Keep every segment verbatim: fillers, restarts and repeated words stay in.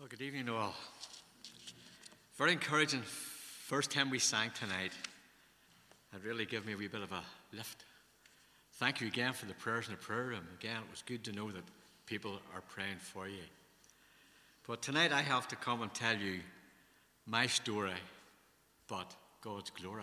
Well, good evening, all. Very encouraging first time we sang tonight. It really gave me a wee bit of a lift. Thank you again for the prayers in the prayer room. Again, it was good to know that people are praying for you. But tonight I have to come and tell you my story, but God's glory.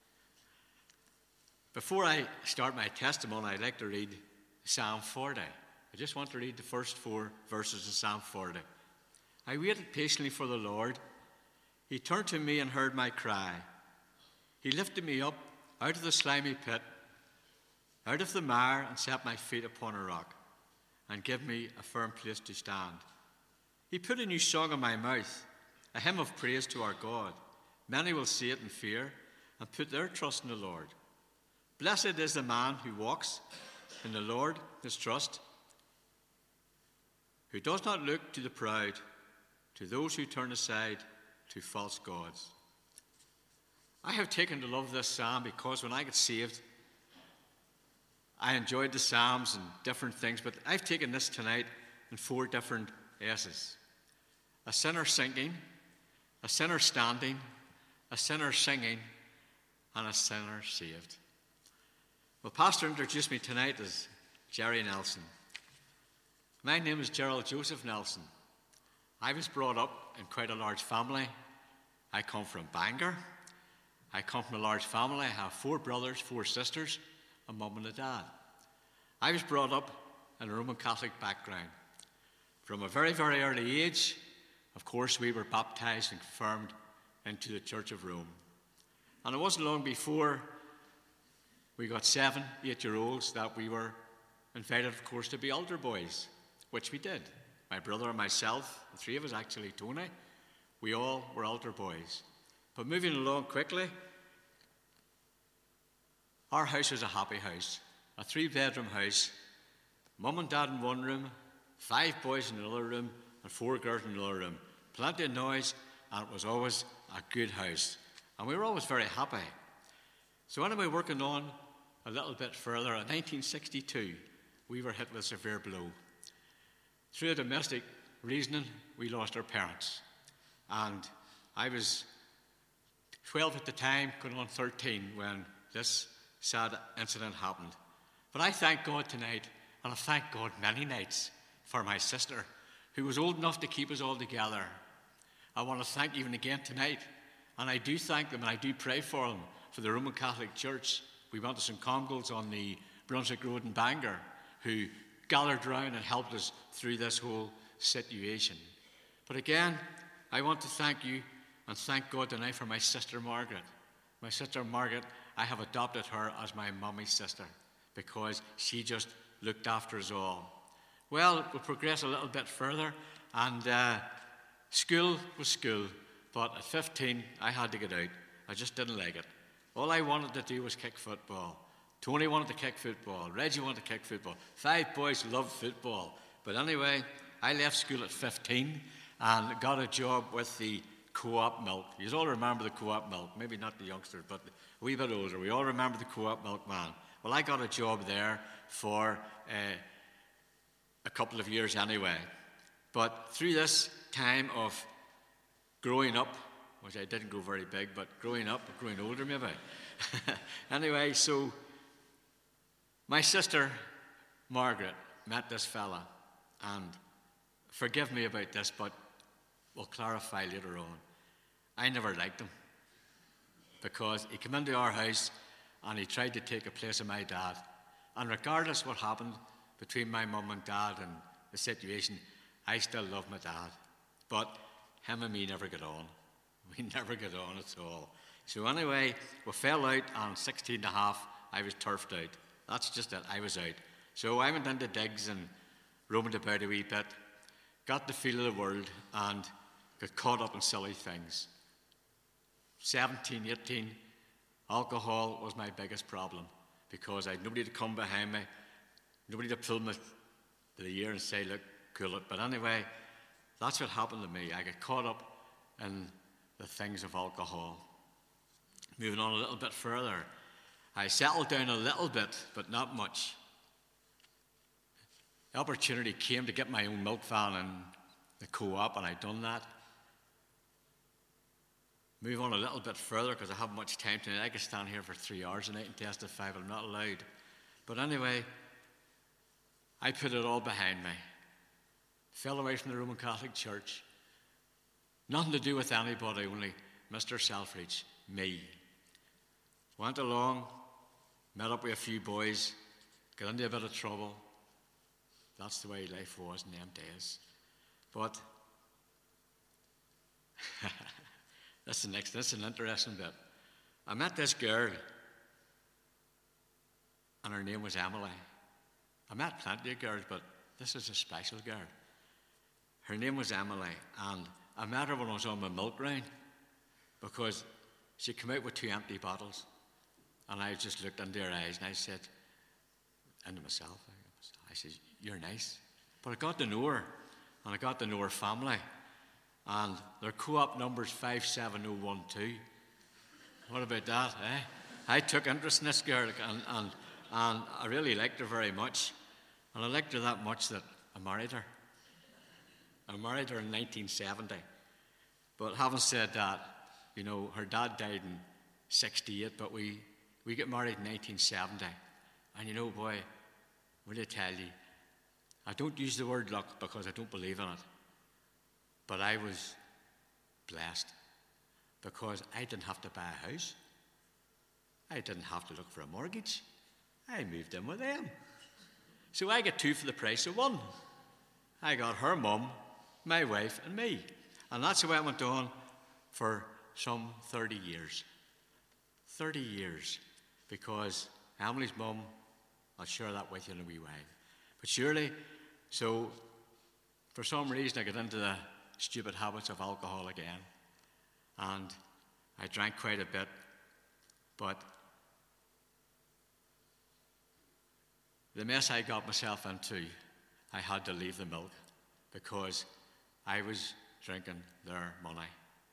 Before I start my testimony, I'd like to read Psalm forty. I just want to read the first four verses of Psalm forty. I waited patiently for the Lord. He turned to me and heard my cry. He lifted me up out of the slimy pit, out of the mire, and set my feet upon a rock, and gave me a firm place to stand. He put a new song in my mouth, a hymn of praise to our God. Many will see it in fear and put their trust in the Lord. Blessed is the man who walks in the Lord, his trust, who does not look to the proud, to those who turn aside to false gods. I have taken to love this psalm because when I got saved, I enjoyed the psalms and different things, but I've taken this tonight in four different S's. A sinner sinking, a sinner standing, a sinner singing, and a sinner saved. Well, Pastor introduced me tonight as Jerry Nelson. My name is Gerald Joseph Nelson. I was brought up in quite a large family. I come from Bangor. I come from a large family. I have four brothers, four sisters, a mum and a dad. I was brought up in a Roman Catholic background. From a very, very early age, of course, we were baptized and confirmed into the Church of Rome. And it wasn't long before we got seven, eight-year-olds that we were invited, of course, to be altar boys, which we did. My brother and myself, the three of us actually, Tony, we all were altar boys. But moving along quickly, our house was a happy house, a three-bedroom house, mum and dad in one room, five boys in another room, and four girls in another room. Plenty of noise, and it was always a good house. And we were always very happy. So anyway, working on a little bit further, in nineteen sixty-two, we were hit with a severe blow. Through a domestic reasoning, we lost our parents. And I was twelve at the time, going on thirteen, when this sad incident happened. But I thank God tonight, and I thank God many nights, for my sister, who was old enough to keep us all together. I want to thank even again tonight, and I do thank them, and I do pray for them, for the Roman Catholic Church. We went to Saint Comgall's on the Brunswick Road in Bangor, who gathered round and helped us through this whole situation. But again, I want to thank you and thank God tonight for my sister Margaret. My sister Margaret, I have adopted her as my mummy's sister because she just looked after us all. Well, we'll progress a little bit further, and uh, school was school, but at fifteen, I had to get out. I just didn't like it. All I wanted to do was kick football. Tony wanted to kick football. Reggie wanted to kick football. Five boys loved football. But anyway, I left school at fifteen and got a job with the Co-op Milk. You all remember the Co-op Milk. Maybe not the youngsters, but a wee bit older. We all remember the Co-op Milkman. Well, I got a job there for uh, a couple of years anyway. But through this time of growing up, which I didn't go very big, but growing up, growing older maybe. Anyway, so my sister, Margaret, met this fella, and forgive me about this, but we'll clarify later on. I never liked him because he came into our house and he tried to take the place of my dad. And regardless what happened between my mum and dad and the situation, I still love my dad. But him and me never got on. We never got on at all. So anyway, we fell out, and sixteen and a half, I was turfed out. That's just it, I was out. So I went into digs and roamed about a wee bit, got the feel of the world, and got caught up in silly things. seventeen, eighteen, alcohol was my biggest problem because I had nobody to come behind me, nobody to pull me to the ear and say, look, cool it. But anyway, that's what happened to me. I got caught up in the things of alcohol. Moving on a little bit further, I settled down a little bit, but not much. The opportunity came to get my own milk van in the co-op, and I'd done that. Move on a little bit further, because I haven't much time tonight. I could stand here for three hours a night and testify, but I'm not allowed. But anyway, I put it all behind me. Fell away from the Roman Catholic Church. Nothing to do with anybody, only Mister Selfridge, me. Went along, met up with a few boys, got into a bit of trouble. That's the way life was in them days. But that's the next, that's an interesting bit. I met this girl, and her name was Emily. I met plenty of girls, but this is a special girl. Her name was Emily, and I met her when I was on my milk round, because she came out with two empty bottles, and I just looked into her eyes, and I said, into myself, I said, you're nice. But I got to know her, and I got to know her family, and their co-op number's five seven oh one two. What about that, eh? I took interest in this girl, and, and, and I really liked her very much, and I liked her that much that I married her. I married her in nineteen seventy. But having said that, you know, her dad died in sixty-eight, but we, we got married in nineteen seventy. And you know, boy, will I tell you, I don't use the word luck because I don't believe in it. But I was blessed because I didn't have to buy a house. I didn't have to look for a mortgage. I moved in with them. So I get two for the price of one. I got her mum, my wife, and me. And that's the way it went on for some thirty years. thirty years. Because Emily's mum, I'll share that with you in a wee while. But surely, so for some reason I got into the stupid habits of alcohol again. And I drank quite a bit. But the mess I got myself into, I had to leave the milk because I was drinking their money.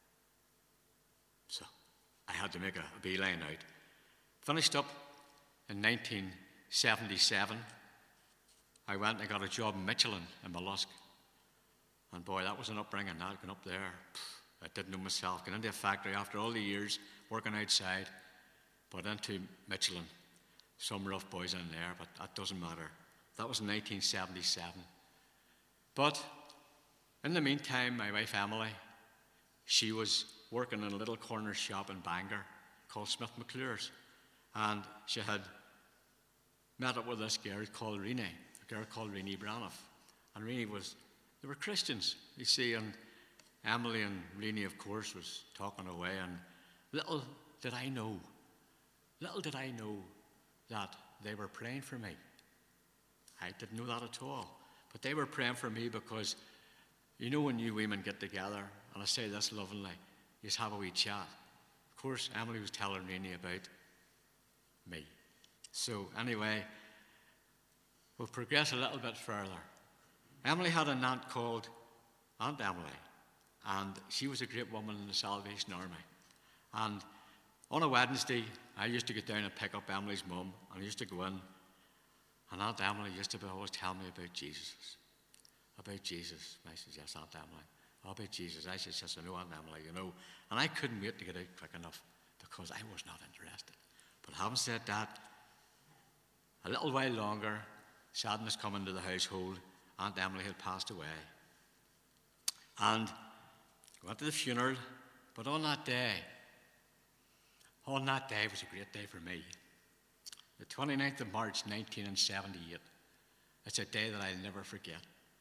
So I had to make a, a beeline out. Finished up in nineteen seventy-seven. I went and got a job in Michelin in Mollusk. And boy, that was an upbringing. I'd gone up there. I didn't know myself. Got into a factory after all the years working outside, but into Michelin. Some rough boys in there, but that doesn't matter. That was in nineteen seventy-seven. But in the meantime, my wife Emily, she was working in a little corner shop in Bangor called Smith McClure's. And she had met up with this girl called Renee, a girl called Renee Braniff. And Renee was, they were Christians, you see, and Emily and Renee, of course, was talking away. And little did I know, little did I know that they were praying for me. I didn't know that at all. But they were praying for me because, you know, when you women get together, and I say this lovingly, you just have a wee chat. Of course, Emily was telling Renee about me. So anyway, we'll progress a little bit further. Emily had an aunt called Aunt Emily, and she was a great woman in the Salvation Army. And on a Wednesday, I used to get down and pick up Emily's mum, and I used to go in, and Aunt Emily used to always tell me about Jesus. About Jesus. And I said, yes, Aunt Emily. Oh, about Jesus. I said, yes, I know, Aunt Emily, you know. And I couldn't wait to get out quick enough because I was not interested. But having said that, a little while longer, sadness come into the household. Aunt Emily had passed away. And I went to the funeral, but on that day, on that day was a great day for me. The twenty-ninth of March, nineteen seventy-eight. It's a day that I'll never forget.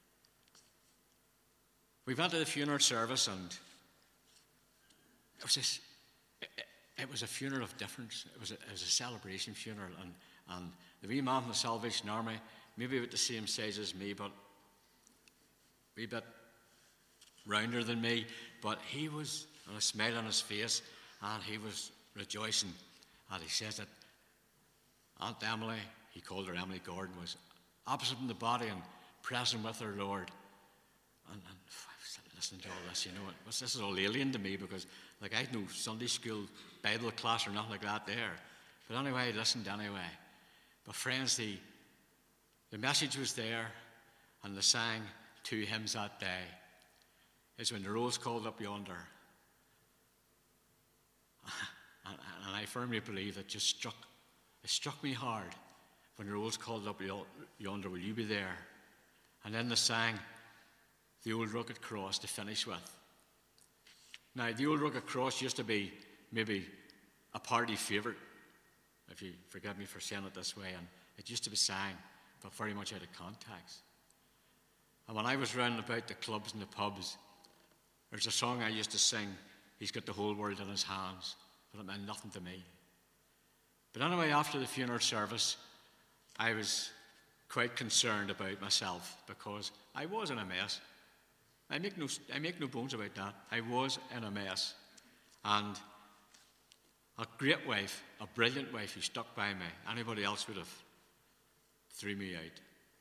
We went to the funeral service, and it was this, it, it was a funeral of difference. It was a, it was a celebration funeral, and, and the wee man from the Salvation Army, maybe about the same size as me, but a wee bit rounder than me, but he was with a smile on his face, and he was rejoicing. And he says that Aunt Emily, he called her Emily Gordon, was absent in the body and present with her Lord. And, and I was listening to all this, you know, it was, this is all alien to me because, like, I had no Sunday school Bible class or nothing like that there. But anyway, I listened anyway. But friends, the, the message was there, and they sang two hymns that day. is when the roll's called up yonder. And, and I firmly believe it just struck, it struck me hard when the roll's called up yonder, will you be there? And then they sang the old rugged cross to finish with. Now, the old rugged cross used to be maybe a party favourite, if you forgive me for saying it this way, and it used to be sang, but very much out of context. And when I was round about the clubs and the pubs, there's a song I used to sing, he's got the whole world in his hands, but it meant nothing to me. But anyway, after the funeral service, I was quite concerned about myself because I was in a mess. I make no, I make no bones about that. I was in a mess. And a great wife, a brilliant wife who stuck by me, anybody else would have threw me out.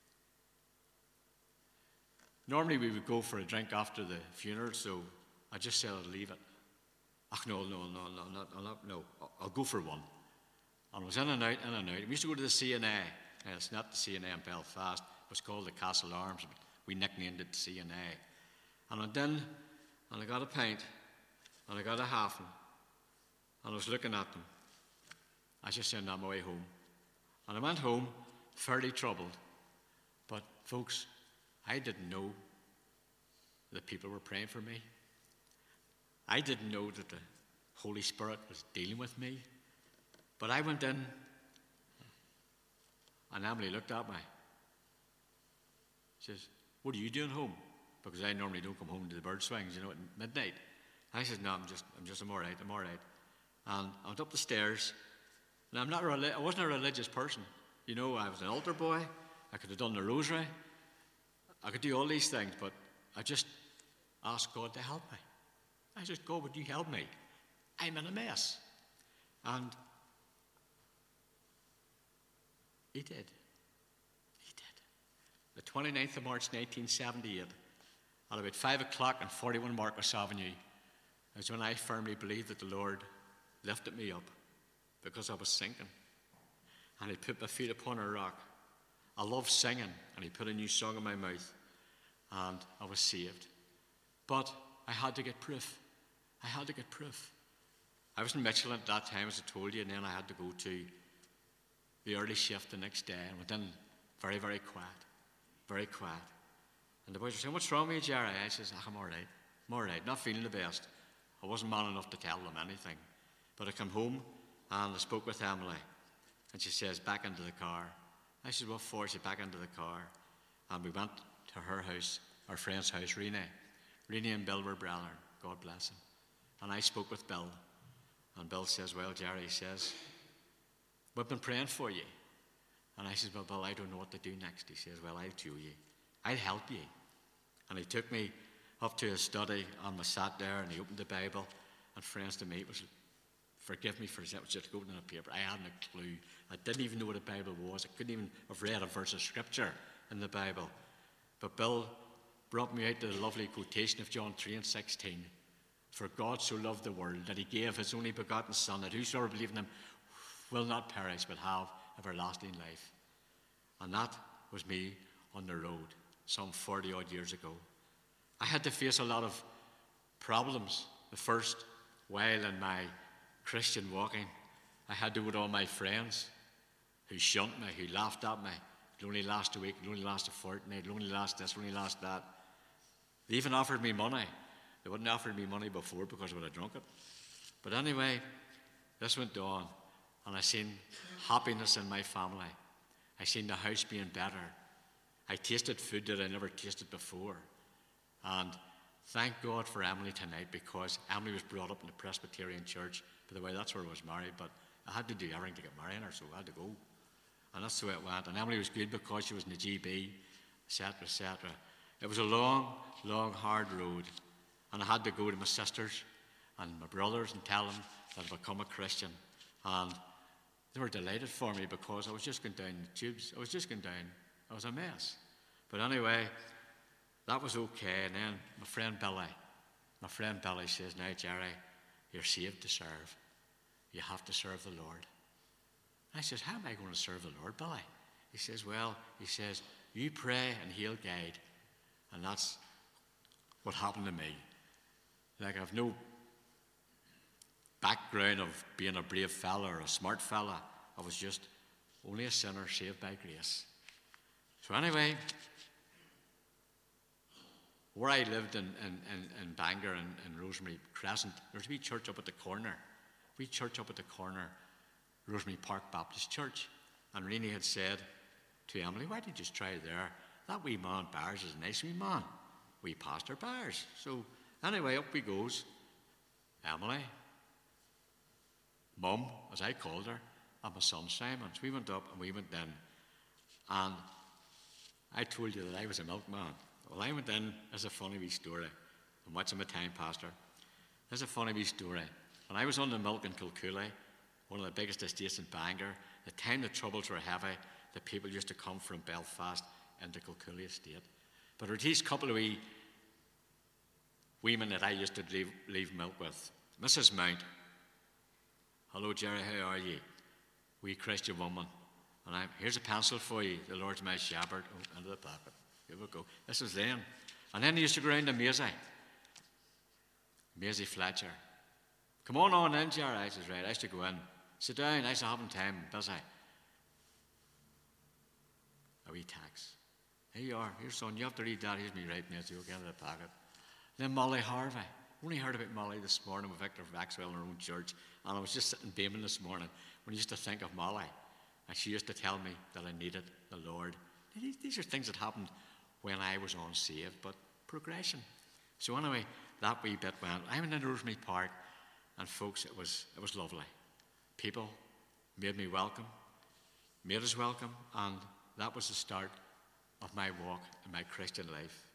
Normally we would go for a drink after the funeral, so I just said I'd leave it. Oh, no, no, no, no, no, no, no, I'll go for one. And I was in and out, in and out. We used to go to the C and A. Now, it's not the C and A in Belfast. It was called the Castle Arms, but we nicknamed it C and A. And I went in, and I got a pint, and I got a half, and I was looking at them. I just said, on my way home. And I went home, fairly troubled. But, folks, I didn't know that people were praying for me. I didn't know that the Holy Spirit was dealing with me. But I went in, and Emily looked at me. She says, what are you doing home? Because I normally don't come home to the bird swings, you know, at midnight. I said, no, I'm just, I'm just, I'm all right, I'm all right. And I went up the stairs, and I'm not, reli- I wasn't a religious person. You know, I was an altar boy. I could have done the rosary. I could do all these things, but I just asked God to help me. I said, God, would you help me? I'm in a mess. And he did. He did. The twenty-ninth of March, nineteen seventy-eight, at about five o'clock on forty-one Marcus Avenue, is when I firmly believed that the Lord lifted me up because I was sinking. And he put my feet upon a rock. I love singing, and he put a new song in my mouth, and I was saved. But I had to get proof. I had to get proof. I was in Michelin at that time, as I told you, and then I had to go to the early shift the next day, and went in very, very quiet, very quiet. And the boys were saying, what's wrong with you, Jerry? I says, oh, I'm all right, I'm all right, not feeling the best. I wasn't man enough to tell them anything. But I come home, and I spoke with Emily, and she says, back into the car. I said, what for? She said, back into the car. And we went to her house, our friend's house, Renee. Renee and Bill were brethren, God bless him. And I spoke with Bill. And Bill says, well, Jerry, he says, we've been praying for you. And I said, well, Bill, I don't know what to do next. He says, well, I'll show you. I'll help you. And he took me up to his study, and we sat there, and he opened the Bible. And friends to me, it was, forgive me for it, it was just going on a paper. I hadn't a clue. I didn't even know what a Bible was. I couldn't even have read a verse of scripture in the Bible. But Bill brought me out to the lovely quotation of John three and sixteen. For God so loved the world that he gave his only begotten Son, that whosoever believes in him will not perish but have everlasting life. And that was me on the road some forty odd years ago. I had to face a lot of problems the first while in my Christian walking. I had to with all my friends who shunned me, who laughed at me. It'll only last a week, it'll only last a fortnight, it'll only last this, it'll only last that. They even offered me money. They wouldn't have offered me money before because I would have drunk it. But anyway, this went on, and I seen happiness in my family. I seen the house being better. I tasted food that I never tasted before. And thank God for Emily tonight, because Emily was brought up in the Presbyterian church. By the way, that's where I was married, but I had to do everything to get married her, so I had to go. And that's the way it went. And Emily was good because she was in the G B, et cetera, et cetera. It was a long, long, hard road. And I had to go to my sisters and my brothers and tell them that I'd become a Christian. And they were delighted for me because I was just going down the tubes. I was just going down. I was a mess. But anyway, that was okay. And then my friend Billy, my friend Billy says, now, Jerry, you're saved to serve. You have to serve the Lord. I says, how am I going to serve the Lord, Billy? He says, well, he says, you pray and he'll guide. And that's what happened to me. Like, I've no background of being a brave fella or a smart fella. I was just only a sinner saved by grace. So anyway, where I lived in, in, in, in Bangor and in, in Rosemary Crescent, there's a wee church up at the corner. Wee church up at the corner, Rosemary Park Baptist Church. And Renee had said to Emily, why don't you just try there? That wee man Byers is a nice wee man. Wee Pastor Byers. So anyway, up we goes. Emily, Mum, as I called her, and my son Simon. So we went up and we went in. And I told you that I was a milkman. Well, I went in, as a funny wee story. I'm watching my time, Pastor. There's a funny wee story. When I was on the milk in Kilcooley, one of the biggest estates in Bangor, the time the troubles were heavy, the people used to come from Belfast into Kilcooley estate. But there were these couple of wee women that I used to leave, leave milk with. Missus Mount. Hello, Jerry, how are you? Wee Christian woman. And I'm, here's a pencil for you. The Lord's my shepherd. Oh, into the pocket. Here we go. This was then. And then they used to go round to Maisie. Maisie Fletcher. Come on on in, Jerry. I says, right. I used to go in. Sit down. I used to have time. Busy. A wee tax. Here you are. Here, son. You have to read that. Here's me right, Maisie. Go get into the pocket. Then Molly Harvey. Only heard about Molly this morning with Victor Maxwell in her own church. And I was just sitting beaming this morning when I used to think of Molly. And she used to tell me that I needed the Lord. These are things that happened when I was unsaved, but progression. So anyway, that wee bit went. I went into Rosemary Park, and folks, it was it was lovely. People made me welcome, made us welcome, and that was the start of my walk in my Christian life.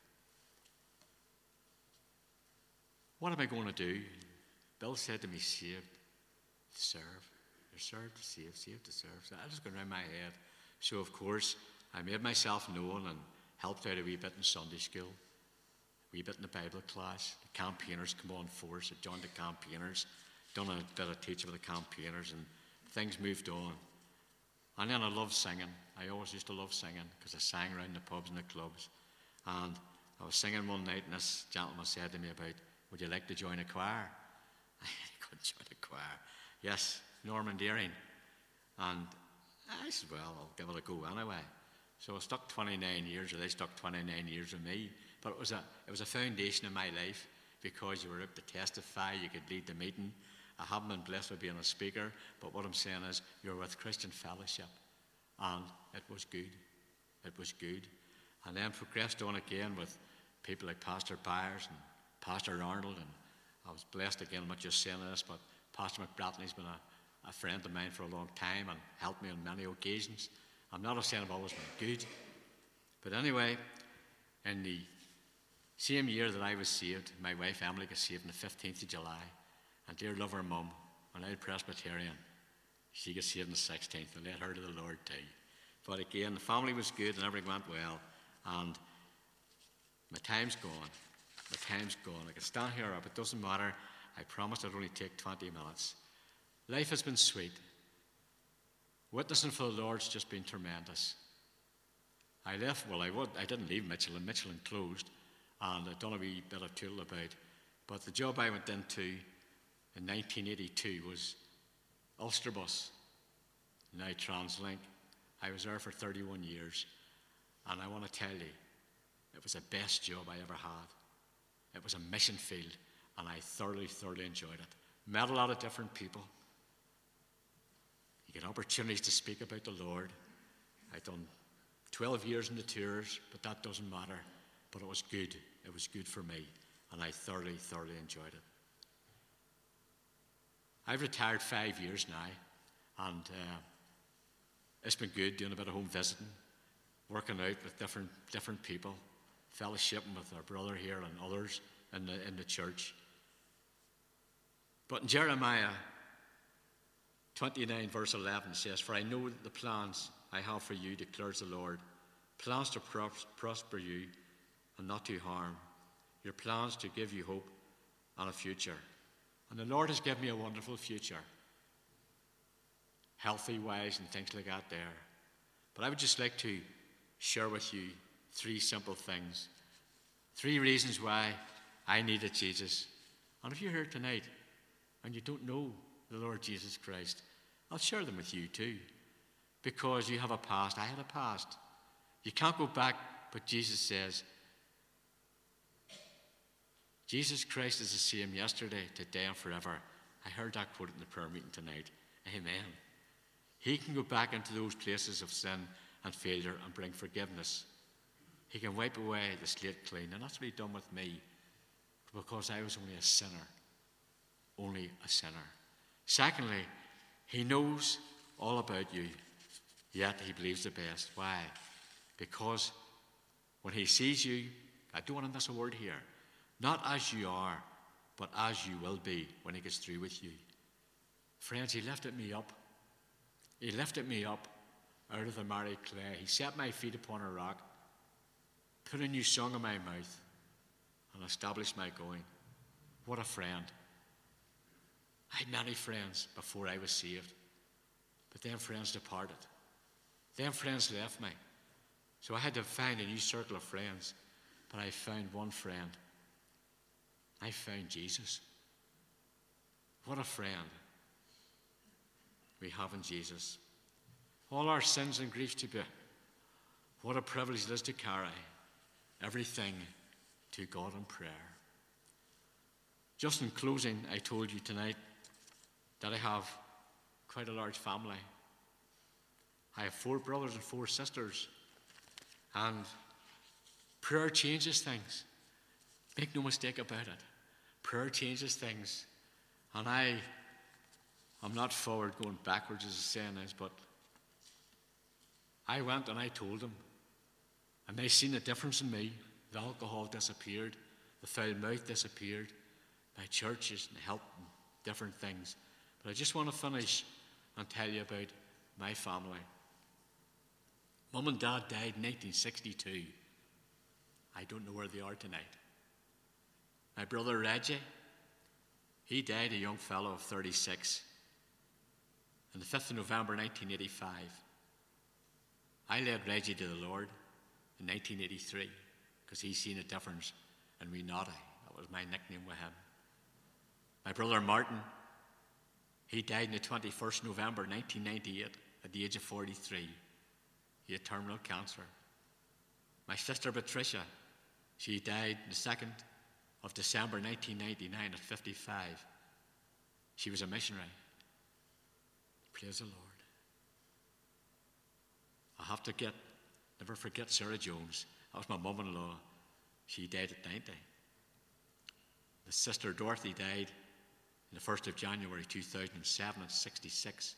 What am I going to do? Bill said to me, saved to serve. You're served to save, saved to serve. So that was going around my head. So of course, I made myself known and helped out a wee bit in Sunday school, a wee bit in the Bible class. The campaigners come on force. I joined the campaigners, done a bit of teaching with the campaigners, and things moved on. And then I loved singing. I always used to love singing because I sang around the pubs and the clubs. And I was singing one night, and this gentleman said to me about, would you like to join a choir? I could join a choir. Yes, Norman Deering. And I said, well, I'll give it a go anyway. So I stuck twenty-nine years, or they stuck twenty-nine years with me. But it was a it was a foundation in my life because you were able to testify, you could lead the meeting. I haven't been blessed with being a speaker, but what I'm saying is you're with Christian Fellowship. And it was good. It was good. And then progressed on again with people like Pastor Byers and Pastor Arnold. And I was blessed again, I'm not just saying this, but Pastor McBratney's been a, a friend of mine for a long time and helped me on many occasions. I'm not saying I've always been good. But anyway, in the same year that I was saved, my wife Emily got saved on the fifteenth of July. And dear love her mum, an old Presbyterian, she got saved on the sixteenth and led her to the Lord too. But again, the family was good and everything went well. And my time's gone. My time's gone. I could stand here up. It doesn't matter. I promised I'd only take twenty minutes. Life has been sweet. Witnessing for the Lord's just been tremendous. I left, well, I, would, I didn't leave Michelin. Michelin closed, and I'd done a wee bit of tool about. But the job I went into in nineteen eighty-two was Ulsterbus, now TransLink. I was there for thirty-one years, and I want to tell you, it was the best job I ever had. It was a mission field, and I thoroughly, thoroughly enjoyed it. Met a lot of different people. You get opportunities to speak about the Lord. I'd done twelve years in the tours, but that doesn't matter. But it was good. It was good for me, and I thoroughly, thoroughly enjoyed it. I've retired five years now, and uh, it's been good doing a bit of home visiting, working out with different different people, fellowshipping with our brother here and others in the, in the church. But in Jeremiah twenty-nine verse eleven says, for I know the plans I have for you, declares the Lord, plans to pros- prosper you and not to harm, your plans to give you hope and a future. And the Lord has given me a wonderful future, healthy, wise, and things like that there. But I would just like to share with you three simple things, three reasons why I needed Jesus. And if you're here tonight and you don't know the Lord Jesus Christ, I'll share them with you too. Because you have a past. I had a past. You can't go back, but Jesus says, Jesus Christ is the same yesterday, today, and forever. I heard that quote in the prayer meeting tonight. Amen. He can go back into those places of sin and failure and bring forgiveness. He can wipe away the slate clean. And that's what he done with me. Because I was only a sinner. Only a sinner. Secondly, he knows all about you. Yet he believes the best. Why? Because when he sees you, I don't want to miss a word here, not as you are, but as you will be when he gets through with you. Friends, he lifted me up. He lifted me up out of the miry clay. He set my feet upon a rock, put a new song in my mouth, and established my going. What a friend. I had many friends before I was saved, but then friends departed. Then friends left me. So I had to find a new circle of friends. But I found one friend. I found Jesus. What a friend we have in Jesus. All our sins and griefs to bear. What a privilege it is to carry everything to God in prayer. Just in closing, I told you tonight that I have quite a large family. I have four brothers and four sisters. And prayer changes things. Make no mistake about it. Prayer changes things. And I am not forward going backwards, as the saying is, but I went and I told them. And they seen the difference in me. The alcohol disappeared. The foul mouth disappeared. My churches and help and different things. But I just want to finish and tell you about my family. Mum and Dad died in nineteen sixty-two. I don't know where they are tonight. My brother Reggie, he died a young fellow of thirty-six on the fifth of November nineteen eighty-five. I led Reggie to the Lord in nineteen eighty-three because he seen a difference in me naughty. That was my nickname with him. My brother Martin, he died on the twenty-first of November nineteen ninety-eight at the age of forty-three. He had terminal cancer. My sister Patricia, she died the second of December nineteen ninety-nine at fifty-five. She was a missionary. Praise the Lord. I have to get, never forget Sarah Jones. That was my mum-in-law. She died at ninety. The sister Dorothy died on the first of January two thousand seven at sixty-six.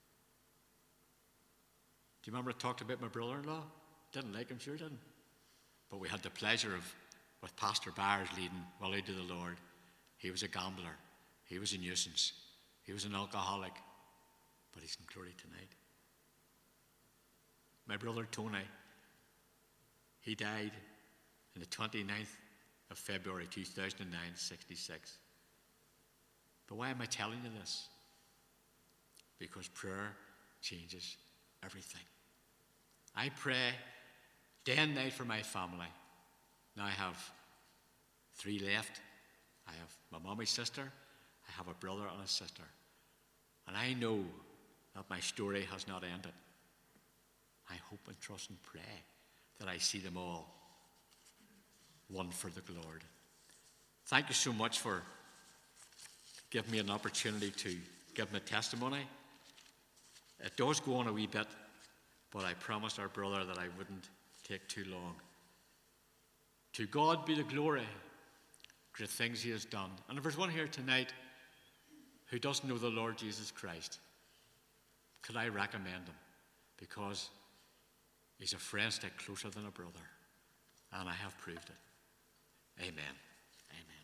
Do you remember I talked about my brother-in-law? Didn't like him, sure didn't. But we had the pleasure of, with Pastor Byers leading Willie to the Lord. He was a gambler. He was a nuisance. He was an alcoholic. But he's in glory tonight. My brother Tony, he died on the twenty-ninth of February two thousand nine, sixty-six. But why am I telling you this? Because prayer changes everything. I pray day and night for my family. Now I have three left. I have my mommy's sister, I have a brother and a sister. And I know that my story has not ended. I hope and trust and pray that I see them all one for the Lord. Thank you so much for giving me an opportunity to give my testimony. It does go on a wee bit, but I promised our brother that I wouldn't take too long. To God be the glory, great things he has done. And if there's one here tonight who doesn't know the Lord Jesus Christ, could I recommend him? Because he's a friend stick closer than a brother. And I have proved it. Amen. Amen.